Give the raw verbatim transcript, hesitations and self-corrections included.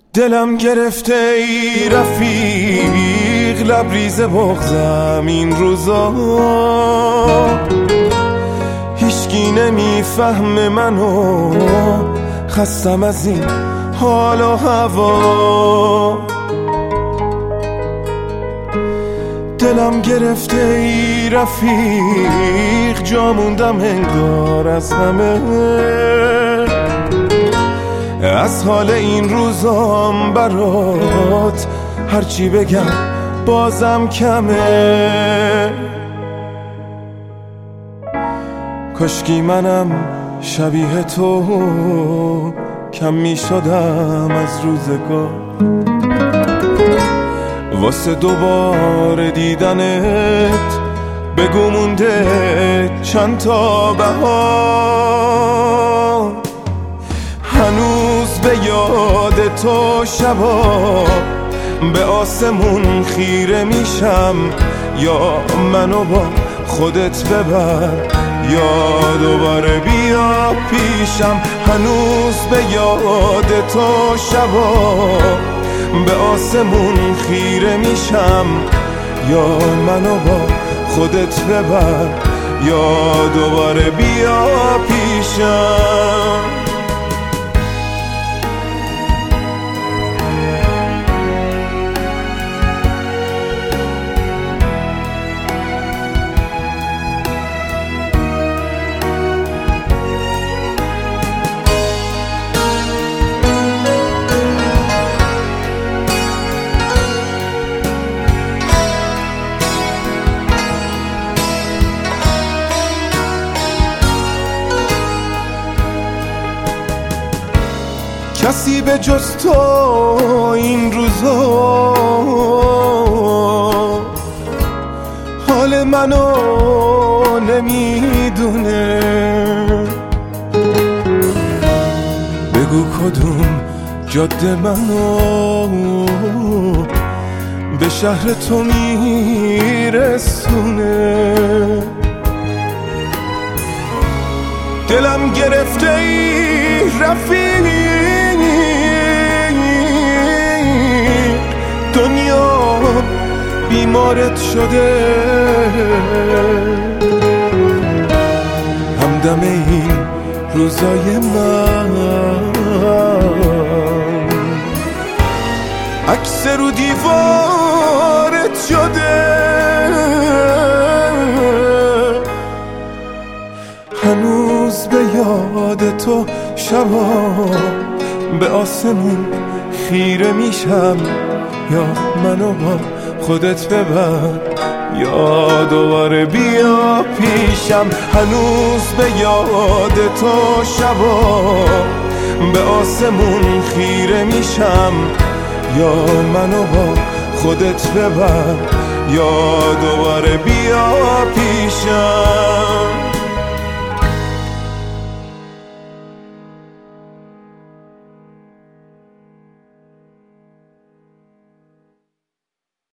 دلم گرفته ای رفیق، لبریز بغضم این روزا، هیچکی نمیفهم منو، خستم از این حال و هوا. دلم گرفته ای رفیق، جا موندم انگار از همه، از حال این روزام برات هرچی بگم بازم کمه. کاشکی منم شبیه تو کم می شدم از روزگار، واسه دوباره دیدنت بگو مونده چند تا بهار. هنوز به یاد تو شبا به آسمون خیره میشم، یا منو با خودت ببر یا دوباره بیا پیشم. هنوز به یاد تو شبا به آسمون خیره میشم، یا منو با خودت ببر یا دوباره بیا پیشم. کسی به جز تو این روزا حال منو نمیدونه. بگو کدوم جاده منو به شهر تو میرسونه. دلم گرفته ای رفیق، دنیا بیمارت شده، همدم این روزای من عکس رو دیوارت شده. هنوز به یاد تو شبا به آسمون خیره میشم، یا منو با خودت ببر یا دوباره بیا پیشم. هنوز به یاد تو شبا به آسمون خیره میشم، یا منو با خودت ببر یا دوباره بیا پیشم.